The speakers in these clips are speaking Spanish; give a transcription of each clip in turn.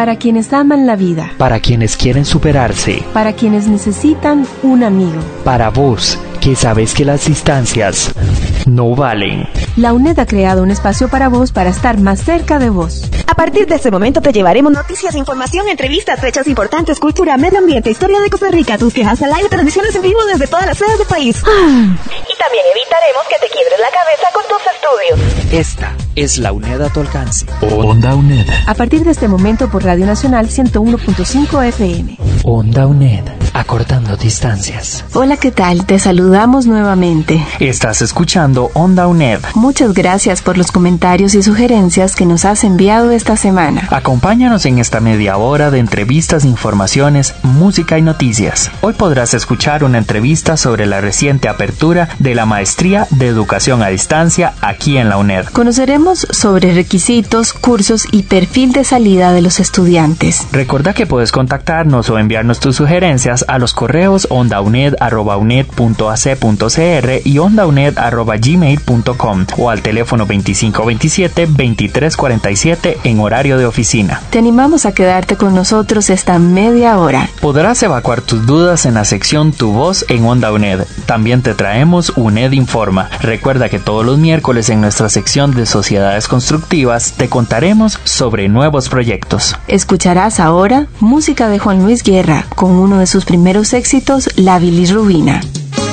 Para quienes aman la vida. Para quienes quieren superarse. Para quienes necesitan un amigo. Para vos, que sabes que las distancias no valen. La UNED ha creado un espacio para vos para estar más cerca de vos. A partir de este momento te llevaremos noticias, información, entrevistas, fechas importantes, cultura, medio ambiente, historia de Costa Rica, tus quejas al aire, transmisiones en vivo desde todas las sedes del país. Y también evitaremos que te quiebres la cabeza con tus estudios. Esta es la UNED a tu alcance. Onda UNED. A partir de este momento por Radio Nacional 101.5 FM. Onda UNED, acortando distancias. Hola, ¿qué tal? Te saludamos nuevamente. Estás escuchando Onda UNED. Muchas gracias por los comentarios y sugerencias que nos has enviado esta semana. Acompáñanos en esta media hora de entrevistas, informaciones, música y noticias. Hoy podrás escuchar una entrevista sobre la reciente apertura de la Maestría de Educación a Distancia aquí en la UNED. Conoceremos sobre requisitos, cursos y perfil de salida de los estudiantes. Recuerda que puedes contactarnos o enviarnos tus sugerencias a los correos ondauned@uned.ac.cr y ondauned@gmail.com o al teléfono 2527-2347 en horario de oficina. Te animamos a quedarte con nosotros esta media hora. Podrás evacuar tus dudas en la sección Tu Voz en Onda UNED. También te traemos UNED Informa. Recuerda que todos los miércoles en nuestra sección de Sociedades Constructivas te contaremos sobre nuevos proyectos. Escucharás ahora música de Juan Luis Guerra con uno de sus primeros éxitos, La Bilirrubina.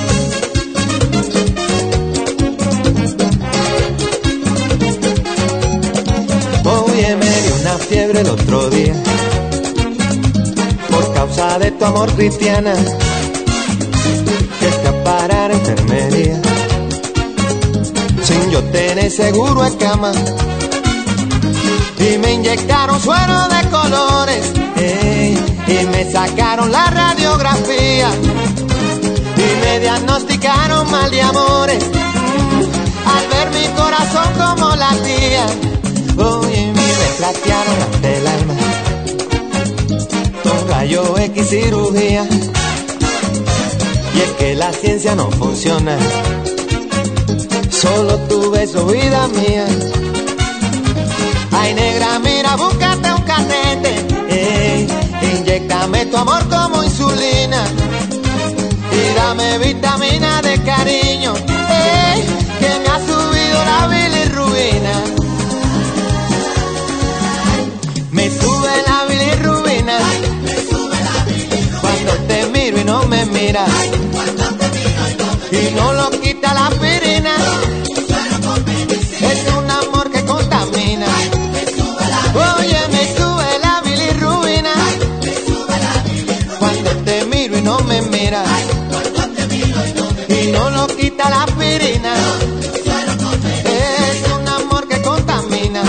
Oye, me dio una fiebre el otro día por causa de tu amor, Cristiana, que escapara a enfermería sin yo tener seguro de cama, y me inyectaron suero de colores, y me sacaron la radiografía y me diagnosticaron mal de amores al ver mi corazón como latía. Oye, me trastearon hasta el alma con rayo X cirugía, y es que la ciencia no funciona, solo tu beso, vida mía. Ay, negra, mira, búscate un catete, inyéctame tu amor como insulina y dame vitamina de cariño, que me ha subido la bilirrubina. Me sube la bilirrubina cuando te miro y no me miras, y no lo quita la aspirina, es un amor que contamina. Oye, me sube la bilirrubina cuando te miro y no me miras, y no lo quita la aspirina, es un amor que contamina.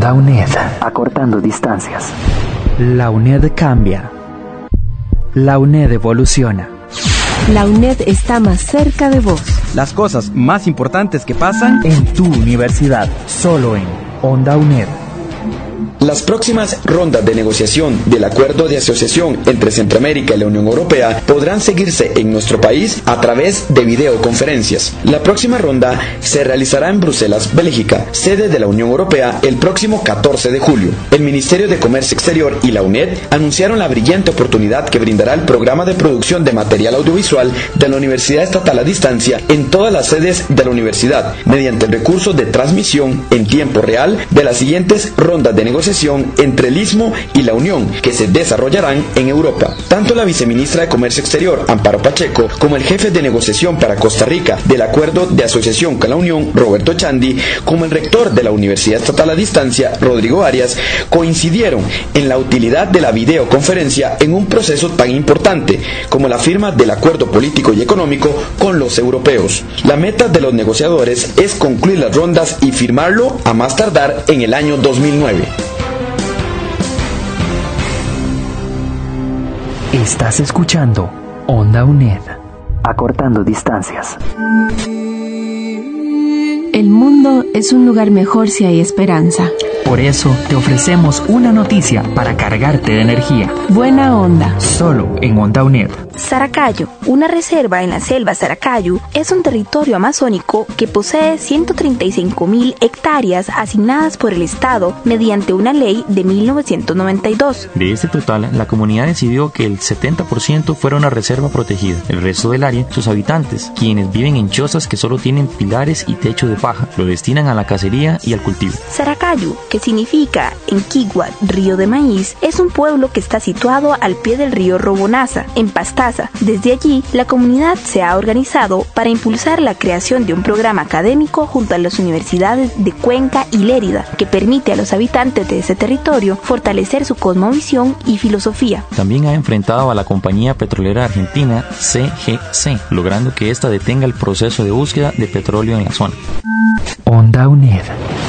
Onda UNED. Acortando distancias. La UNED cambia. La UNED evoluciona. La UNED está más cerca de vos. Las cosas más importantes que pasan en tu universidad, solo en Onda UNED. Las próximas rondas de negociación del acuerdo de asociación entre Centroamérica y la Unión Europea podrán seguirse en nuestro país a través de videoconferencias. La próxima ronda se realizará en Bruselas, Bélgica, sede de la Unión Europea, el próximo 14 de julio. El Ministerio de Comercio Exterior y la UNED anunciaron la brillante oportunidad que brindará el programa de producción de material audiovisual de la Universidad Estatal a Distancia en todas las sedes de la universidad, mediante el recurso de transmisión en tiempo real de las siguientes rondas de negociación entre el Istmo y la Unión, que se desarrollarán en Europa. Tanto la viceministra de Comercio Exterior, Amparo Pacheco, como el jefe de negociación para Costa Rica del acuerdo de asociación con la Unión, Roberto Chandi, como el rector de la Universidad Estatal a Distancia, Rodrigo Arias, coincidieron en la utilidad de la videoconferencia en un proceso tan importante como la firma del acuerdo político y económico con los europeos. La meta de los negociadores es concluir las rondas y firmarlo a más tardar en el año 2009. Estás escuchando Onda UNED. Acortando distancias. El mundo es un lugar mejor si hay esperanza. Por eso te ofrecemos una noticia para cargarte de energía. Buena onda. Solo en Onda UNED. Saracayo, una reserva en la selva Saracayo, es un territorio amazónico que posee 135.000 hectáreas asignadas por el Estado mediante una ley de 1992. De este total, la comunidad decidió que el 70% fuera una reserva protegida. El resto del área, sus habitantes, quienes viven en chozas que solo tienen pilares y techo de paja, lo destinan a la cacería y al cultivo. Saracayo, que significa en Quigua río de maíz, es un pueblo que está situado al pie del río Robonaza, en Pastaza. Desde allí, la comunidad se ha organizado para impulsar la creación de un programa académico junto a las universidades de Cuenca y Lérida, que permite a los habitantes de ese territorio fortalecer su cosmovisión y filosofía. También ha enfrentado a la compañía petrolera argentina CGC, logrando que ésta detenga el proceso de búsqueda de petróleo en la zona. Onda UNED.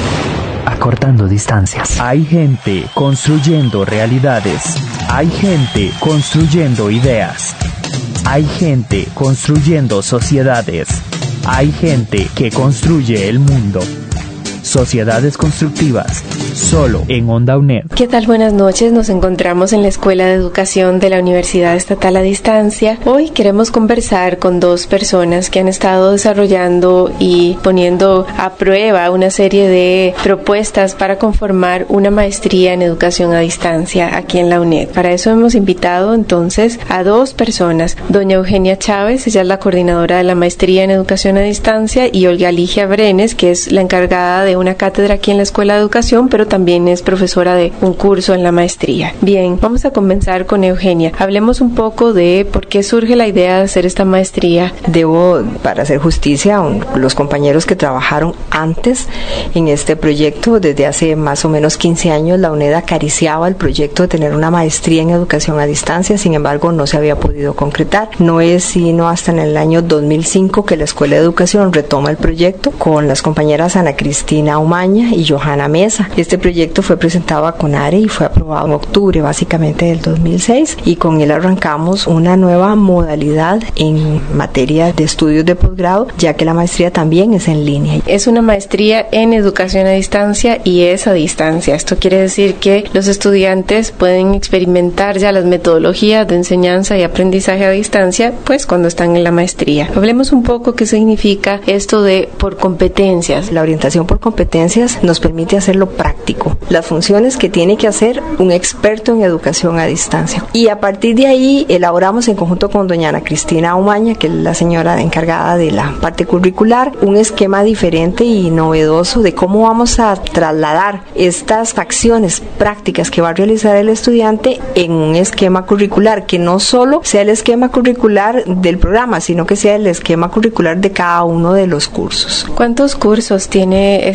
Acortando distancias. Hay gente construyendo realidades. Hay gente construyendo ideas. Hay gente construyendo sociedades. Hay gente que construye el mundo. Sociedades constructivas, solo en Onda UNED. ¿Qué tal? Buenas noches, nos encontramos en la Escuela de Educación de la Universidad Estatal a Distancia. Hoy queremos conversar con dos personas que han estado desarrollando y poniendo a prueba una serie de propuestas para conformar una maestría en Educación a Distancia aquí en la UNED. Para eso hemos invitado entonces a dos personas, doña Eugenia Chávez, ella es la coordinadora de la maestría en Educación a Distancia, y Olga Ligia Brenes, que es la encargada de una cátedra aquí en la Escuela de Educación, pero también es profesora de un curso en la maestría. Bien, vamos a comenzar con Eugenia. Hablemos un poco de por qué surge la idea de hacer esta maestría. Debo, para hacer justicia, a los compañeros que trabajaron antes en este proyecto. Desde hace más o menos 15 años la UNED acariciaba el proyecto de tener una maestría en Educación a Distancia, sin embargo no se había podido concretar. No es sino hasta en el año 2005 que la Escuela de Educación retoma el proyecto con las compañeras Ana Cristina Umaña y Johanna Mesa. Este proyecto fue presentado a CONARE y fue aprobado en octubre básicamente del 2006, y con él arrancamos una nueva modalidad en materia de estudios de posgrado, ya que la maestría también es en línea. Es una maestría en Educación a Distancia y es a distancia. Esto quiere decir que los estudiantes pueden experimentar ya las metodologías de enseñanza y aprendizaje a distancia pues cuando están en la maestría. Hablemos un poco qué significa esto de por competencias. La orientación por competencias nos permite hacerlo práctico, las funciones que tiene que hacer un experto en educación a distancia, y a partir de ahí elaboramos en conjunto con doña Ana Cristina Umaña, que es la señora encargada de la parte curricular, un esquema diferente y novedoso de cómo vamos a trasladar estas acciones prácticas que va a realizar el estudiante en un esquema curricular, que no solo sea el esquema curricular del programa, sino que sea el esquema curricular de cada uno de los cursos. ¿Cuántos cursos tiene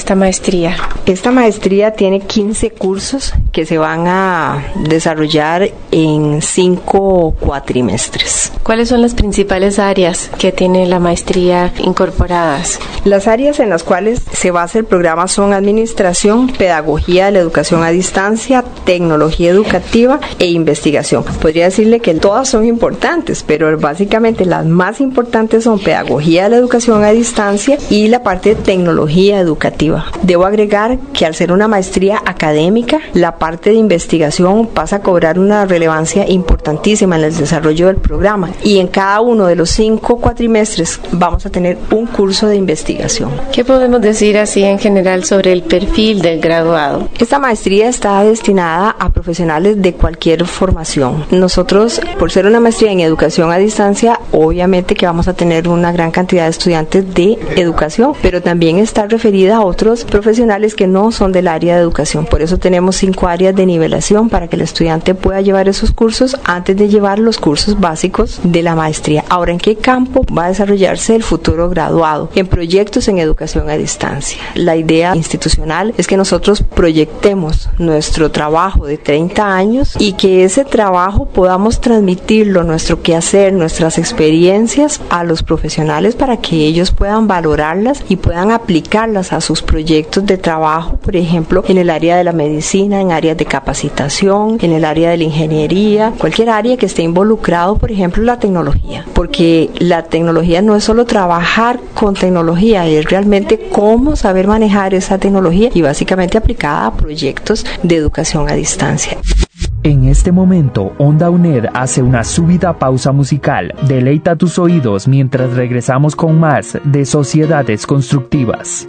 esta maestría? Esta maestría tiene 15 cursos que se van a desarrollar en 5 cuatrimestres. ¿Cuáles son las principales áreas que tiene la maestría incorporadas? Las áreas en las cuales se basa el programa son administración, pedagogía de la educación a distancia, tecnología educativa e investigación. Podría decirle que todas son importantes, pero básicamente las más importantes son pedagogía de la educación a distancia y la parte de tecnología educativa. Debo agregar que al ser una maestría académica, la parte de investigación pasa a cobrar una relevancia importantísima en el desarrollo del programa, y en cada uno de los 5 cuatrimestres vamos a tener un curso de investigación. ¿Qué podemos decir así en general sobre el perfil del graduado? Esta maestría está destinada a profesionales de cualquier formación. Nosotros, por ser una maestría en educación a distancia, obviamente que vamos a tener una gran cantidad de estudiantes de educación, pero también está referida a otros profesionales que no son del área de educación. Por eso tenemos 5 áreas de nivelación para que el estudiante pueda llevar esos cursos antes de llevar los cursos básicos de la maestría. Ahora, ¿en qué campo va a desarrollarse el futuro graduado? En proyectos en educación a distancia. La idea institucional es que nosotros proyectemos nuestro trabajo de 30 años y que ese trabajo podamos transmitirlo, nuestro quehacer, nuestras experiencias a los profesionales para que ellos puedan valorarlas y puedan aplicarlas a sus proyectos de trabajo, por ejemplo, en el área de la medicina, en áreas de capacitación, en el área de la ingeniería, cualquier área que esté involucrado, por ejemplo, la tecnología, porque la tecnología no es solo trabajar con tecnología, es realmente cómo saber manejar esa tecnología y básicamente aplicada a proyectos de educación a distancia. En este momento, Onda UNED hace una súbita pausa musical. Deleita tus oídos mientras regresamos con más de Sociedades Constructivas.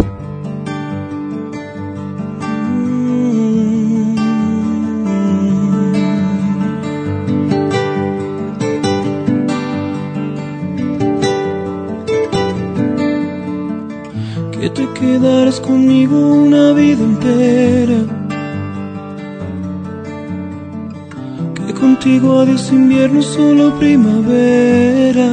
Que te quedarás conmigo una vida entera, que contigo adiós invierno, solo primavera,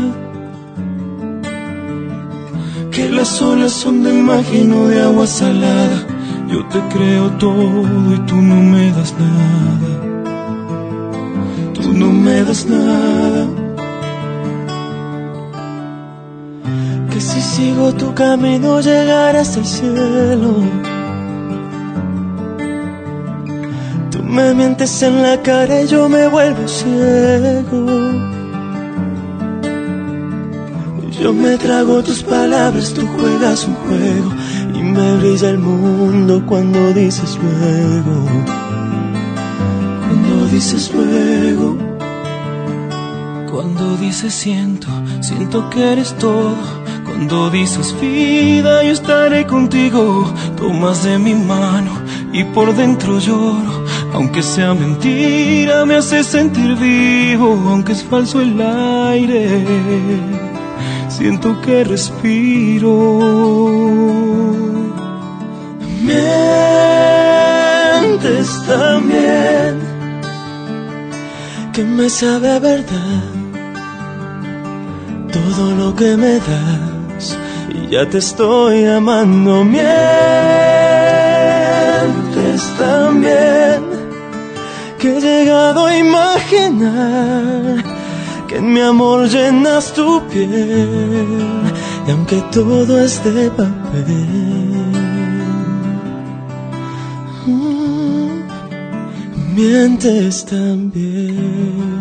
que las olas son de magia y no de agua salada. Yo te creo todo y tú no me das nada, tú no me das nada. Que si sigo tu camino llegarás al cielo. Tú me mientes en la cara y yo me vuelvo ciego. Yo me trago tus palabras, tú juegas un juego y me brilla el mundo cuando dices luego. Cuando dices luego. Cuando dices siento, siento que eres todo. Cuando dices vida, yo estaré contigo. Tomas de mi mano y por dentro lloro. Aunque sea mentira, me hace sentir vivo. Aunque es falso el aire, siento que respiro. Mientes también, que me sabe a verdad todo lo que me das, y ya te estoy amando. Mientes también, que he llegado a imaginar que en mi amor llenas tu piel, y aunque todo es de papel, mientes también.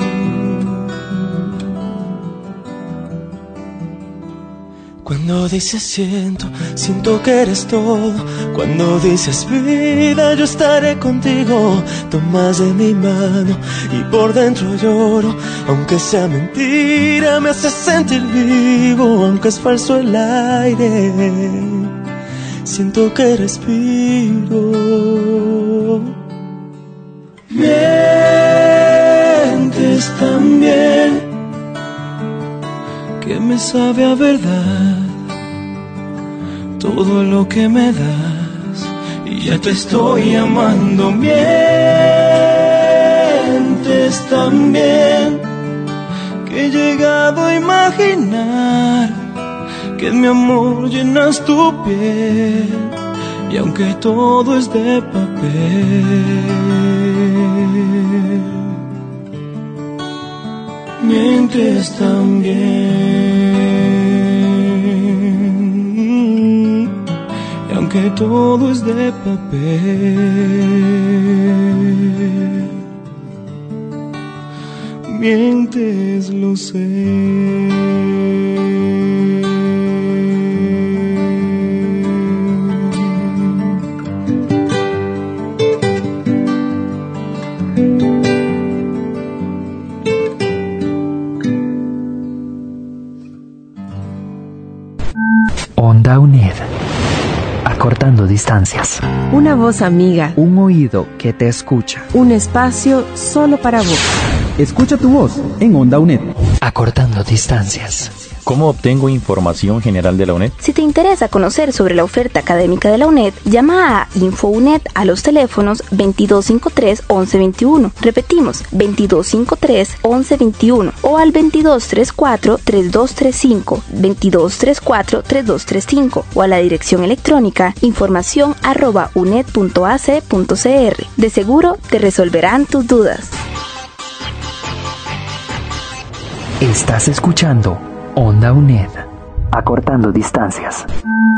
Cuando dices siento, siento que eres todo. Cuando dices vida, yo estaré contigo. Tomas de mi mano y por dentro lloro. Aunque sea mentira, me hace sentir vivo. Aunque es falso el aire, siento que respiro. Mientes también, que me sabe a verdad todo lo que me das, y ya te estoy amando. Mientes también, que he llegado a imaginar que en mi amor llenas tu piel, Y aunque todo es de papel, mientes también. Y aunque todo es de papel, mientes, lo sé. Onda UNED. Acortando distancias. Una voz amiga. Un oído que te escucha. Un espacio solo para vos. Escucha tu voz en Onda UNED. Acortando distancias. ¿Cómo obtengo información general de la UNED? Si te interesa conocer sobre la oferta académica de la UNED, llama a InfoUNED a los teléfonos 2253-1121. Repetimos, 2253-1121 o al 2234-3235, 2234-3235 o a la dirección electrónica informacion@uned.ac.cr. De seguro te resolverán tus dudas. Estás escuchando Onda UNED. Acortando distancias.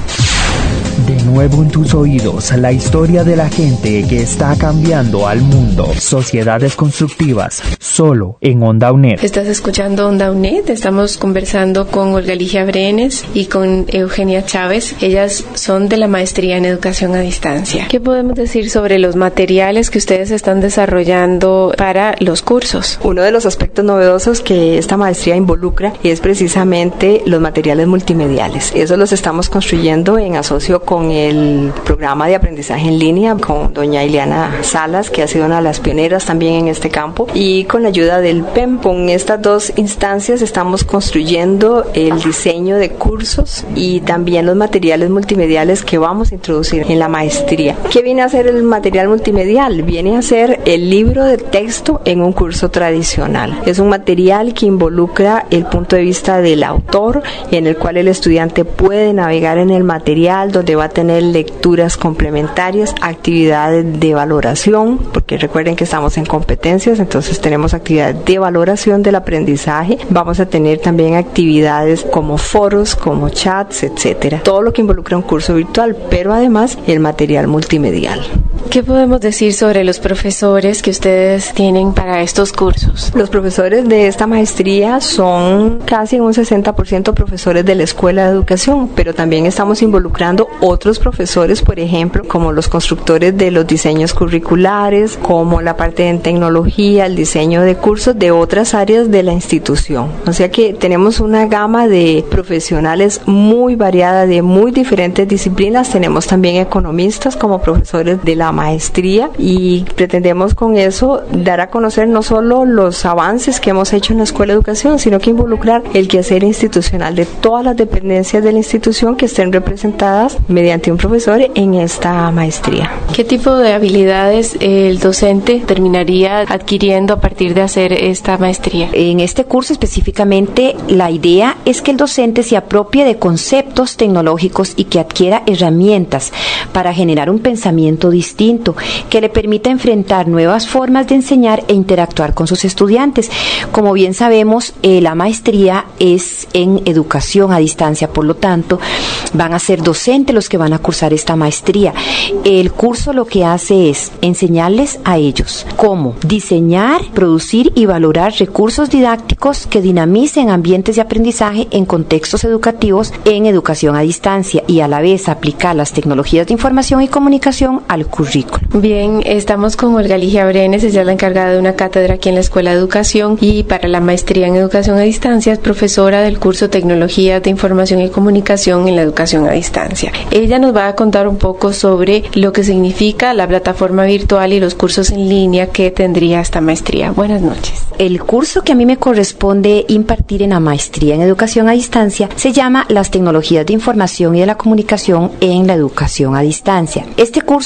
De nuevo en tus oídos, la historia de la gente que está cambiando al mundo. Sociedades constructivas, solo en Onda UNED. Estás escuchando Onda UNED. Estamos conversando con Olga Ligia Brenes y con Eugenia Chávez. Ellas son de la maestría en educación a distancia. ¿Qué podemos decir sobre los materiales que ustedes están desarrollando para los cursos? Uno de los aspectos novedosos que esta maestría involucra es precisamente los materiales multimediales. Eso los estamos construyendo en asocio con el programa de aprendizaje en línea con doña Ileana Salas, que ha sido una de las pioneras también en este campo, y con la ayuda del PEM. Con estas dos instancias estamos construyendo el diseño de cursos y también los materiales multimediales que vamos a introducir en la maestría. ¿Qué viene a ser el material multimedial? Viene a ser el libro de texto en un curso tradicional. Es un material que involucra el punto de vista del autor, en el cual el estudiante puede navegar en el material, donde va a tener lecturas complementarias, actividades de valoración, porque recuerden que estamos en competencias, entonces tenemos actividades de valoración del aprendizaje. Vamos a tener también actividades como foros, como chats, etcétera. Todo lo que involucra un curso virtual, pero además el material multimedial. ¿Qué podemos decir sobre los profesores que ustedes tienen para estos cursos? Los profesores de esta maestría son casi un 60% profesores de la Escuela de Educación, pero también estamos involucrando otros profesores, por ejemplo, como los constructores de los diseños curriculares, como la parte en tecnología, el diseño de cursos de otras áreas de la institución. O sea que tenemos una gama de profesionales muy variada, de muy diferentes disciplinas. Tenemos también economistas como profesores de la maestría y pretendemos con eso dar a conocer no solo los avances que hemos hecho en la Escuela de Educación, sino que involucrar el quehacer institucional de todas las dependencias de la institución que estén representadas mediante un profesor en esta maestría. ¿Qué tipo de habilidades el docente terminaría adquiriendo a partir de hacer esta maestría? En este curso específicamente, la idea es que el docente se apropie de conceptos tecnológicos y que adquiera herramientas para generar un pensamiento distinto que le permita enfrentar nuevas formas de enseñar e interactuar con sus estudiantes. Como bien sabemos, la maestría es en educación a distancia, por lo tanto, van a ser docentes los que van a cursar esta maestría. El curso lo que hace es enseñarles a ellos cómo diseñar, producir y valorar recursos didácticos que dinamicen ambientes de aprendizaje en contextos educativos en educación a distancia y a la vez aplicar las tecnologías de información y comunicación al currículo. Bien, estamos con Olga Ligia Brenes, ella es la encargada de una cátedra aquí en la Escuela de Educación y para la maestría en educación a distancia es profesora del curso Tecnologías de Información y Comunicación en la educación a distancia. Ella nos va a contar un poco sobre lo que significa la plataforma virtual y los cursos en línea que tendría esta maestría. Buenas noches. El curso que a mí me corresponde impartir en la maestría en educación a distancia se llama Las Tecnologías de Información y de la Comunicación en la educación a distancia. Este curso está orientado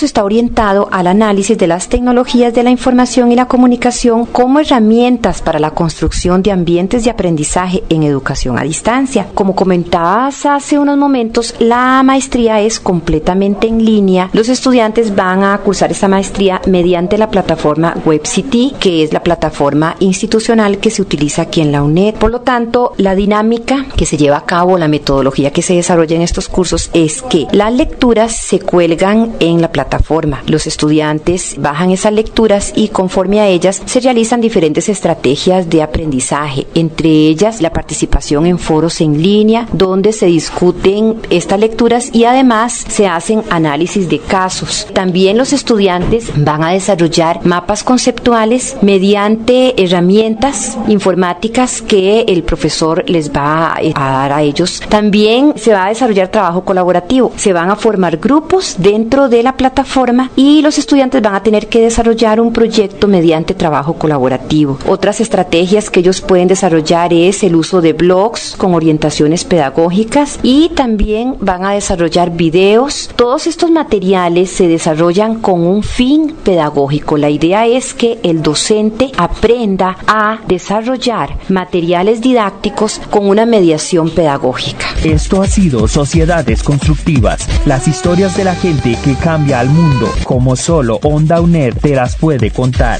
orientado al análisis de las tecnologías de la información y la comunicación como herramientas para la construcción de ambientes de aprendizaje en educación a distancia. Como comentabas hace unos momentos, la maestría es completamente en línea. Los estudiantes van a cursar esta maestría mediante la plataforma WebCT, que es la plataforma institucional que se utiliza aquí en la UNED. Por lo tanto, la dinámica que se lleva a cabo, la metodología que se desarrolla en estos cursos es que las lecturas se cuelgan en la plataforma. Los estudiantes bajan esas lecturas y conforme a ellas se realizan diferentes estrategias de aprendizaje, entre ellas la participación en foros en línea donde se discuten estas lecturas y además se hacen análisis de casos. También los estudiantes van a desarrollar mapas conceptuales mediante herramientas informáticas que el profesor les va a dar a ellos. También se va a desarrollar trabajo colaborativo. Se van a formar grupos dentro de la plataforma y los estudiantes van a tener que desarrollar un proyecto mediante trabajo colaborativo. Otras estrategias que ellos pueden desarrollar es el uso de blogs con orientaciones pedagógicas y también van a desarrollar videos. Todos estos materiales se desarrollan con un fin pedagógico. La idea es que el docente aprenda a desarrollar materiales didácticos con una mediación pedagógica. Esto ha sido Sociedades Constructivas, las historias de la gente que cambia al mundo, como solo Onda UNED te las puede contar.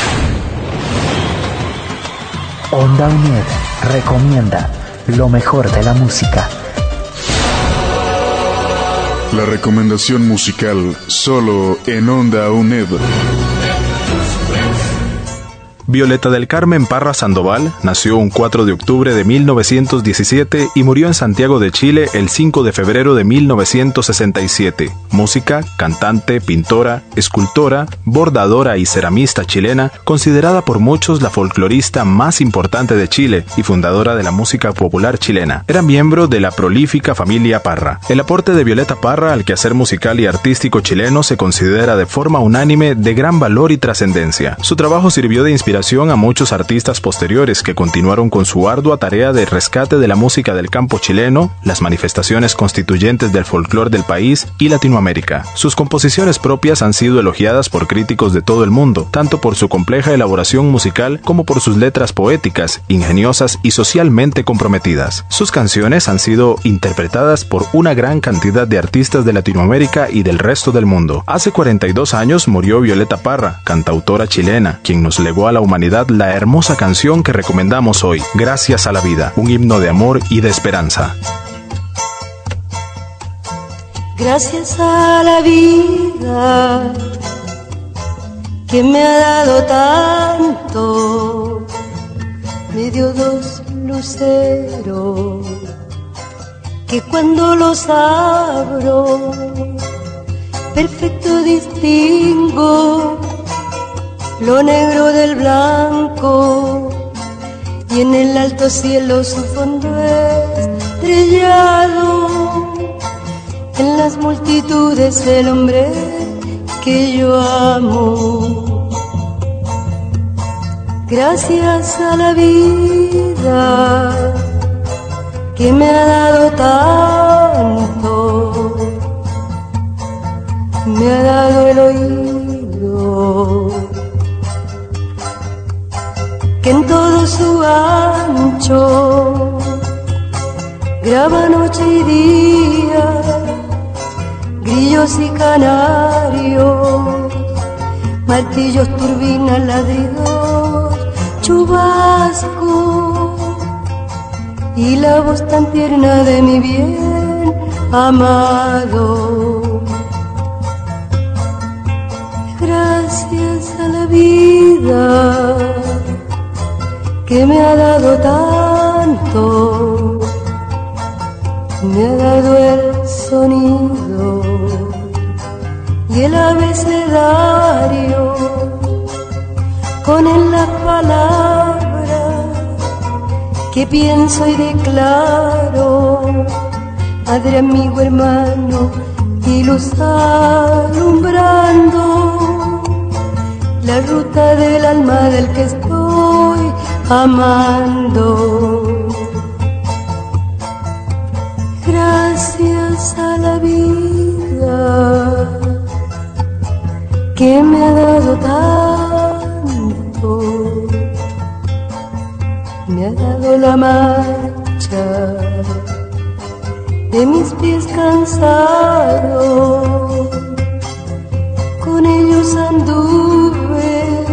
Onda UNED recomienda lo mejor de la música. La recomendación musical solo en Onda UNED. Violeta del Carmen Parra Sandoval nació un 4 de octubre de 1917 y murió en Santiago de Chile el 5 de febrero de 1967. Música, cantante, pintora, escultora, bordadora y ceramista chilena, considerada por muchos la folclorista más importante de Chile y fundadora de la música popular chilena. Era miembro de la prolífica familia Parra. El aporte de Violeta Parra al quehacer musical y artístico chileno se considera de forma unánime de gran valor y trascendencia. Su trabajo sirvió de inspiración a muchos artistas posteriores que continuaron con su ardua tarea de rescate de la música del campo chileno, las manifestaciones constituyentes del folclore del país y Latinoamérica. Sus composiciones propias han sido elogiadas por críticos de todo el mundo, tanto por su compleja elaboración musical como por sus letras poéticas, ingeniosas y socialmente comprometidas. Sus canciones han sido interpretadas por una gran cantidad de artistas de Latinoamérica y del resto del mundo. Hace 42 años murió Violeta Parra, cantautora chilena, quien nos legó a la humanidad la hermosa canción que recomendamos hoy, Gracias a la vida, un himno de amor y de esperanza. Gracias a la vida que me ha dado tanto, me dio dos luceros que cuando los abro perfecto distingo lo negro del blanco, y en el alto cielo su fondo estrellado, en las multitudes el hombre que yo amo. Gracias a la vida que me ha dado tanto, me ha dado el oído que en todo su ancho graba noche y día, grillos y canarios, martillos, turbinas, ladridos, chubasco, y la voz tan tierna de mi bien amado. Gracias a la vida que me ha dado tanto, me ha dado el sonido y el abecedario, con él las palabras que pienso y declaro, padre, amigo, hermano y luz alumbrando la ruta del alma del que estoy amando. Gracias a la vida que me ha dado tanto, me ha dado la marcha de mis pies cansados, con ellos anduve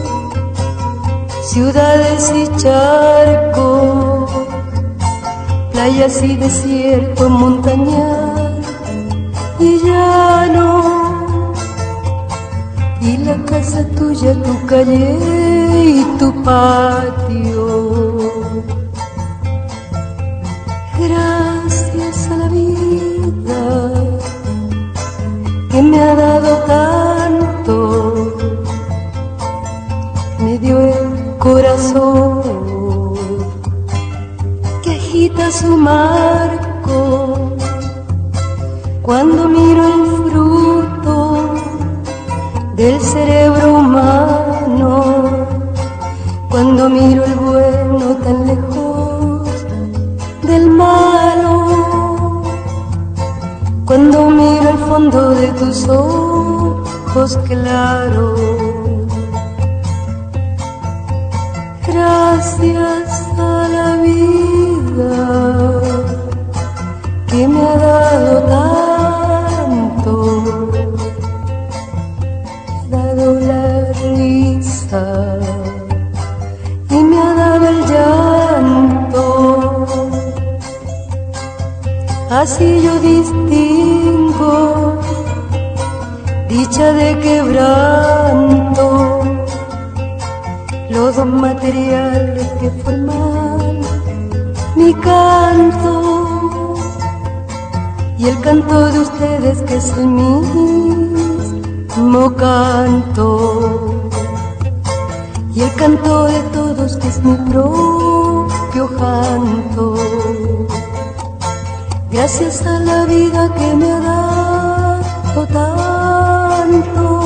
ciudades y charcos, playas y desierto, montañas y llano, y la casa tuya, tu calle y tu patio. Gracias a la vida que me ha dado tanto, me dio el corazón que agita su marco cuando miro el fruto del cerebro humano, cuando miro el bueno tan lejos del malo, cuando miro el fondo de tus ojos claros. Gracias a la vida que me ha dado tanto, me ha dado la risa y me ha dado el llanto. Así yo distingo dicha de quebranto, los dos materiales que forman mi canto, y el canto de ustedes que es el mismo canto, y el canto de todos que es mi propio canto. Gracias a la vida que me ha dado tanto.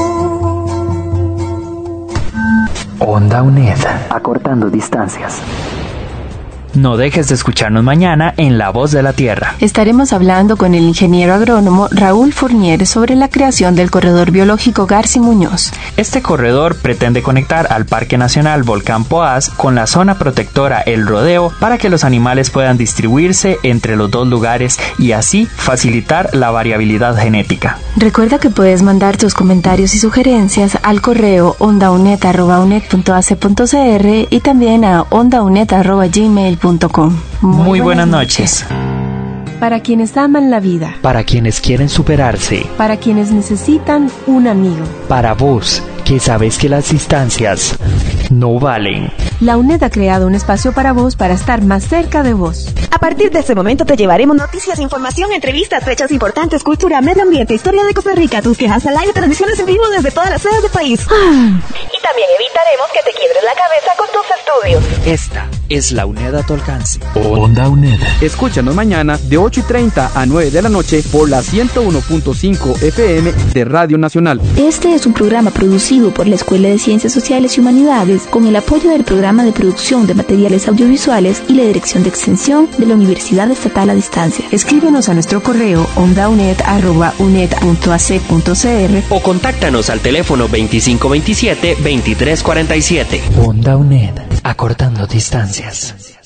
Onda UNED, acortando distancias. No dejes de escucharnos mañana en La Voz de la Tierra. Estaremos hablando con el ingeniero agrónomo Raúl Fournier sobre la creación del corredor biológico García-Muñoz. Este corredor pretende conectar al Parque Nacional Volcán Poás con la zona protectora El Rodeo para que los animales puedan distribuirse entre los dos lugares y así facilitar la variabilidad genética. Recuerda que puedes mandar tus comentarios y sugerencias al correo ondaunet@unet.ac.cr y también a ondaunet@gmail.com. Muy buenas noches. Para quienes aman la vida, para quienes quieren superarse, para quienes necesitan un amigo, para vos que sabes que las distancias no valen. La UNED ha creado un espacio para vos para estar más cerca de vos. A partir de este momento te llevaremos noticias, información, entrevistas, fechas importantes, cultura, medio ambiente, historia de Costa Rica, tus quejas al aire, transmisiones en vivo desde todas las sedes del país. Y también evitaremos que te quiebres la cabeza con tus estudios. Esta es la UNED a tu alcance. Onda UNED. Escúchanos mañana de 8:30 a 9 de la noche por la 101.5 FM de Radio Nacional. Este es un programa producido por la Escuela de Ciencias Sociales y Humanidades con el apoyo del Programa de Producción de Materiales Audiovisuales y la Dirección de Extensión de la Universidad Estatal a Distancia. Escríbenos a nuestro correo ondaunet@unet.ac.cr o contáctanos al teléfono 2527-2347. Onda UNED, acortando distancias.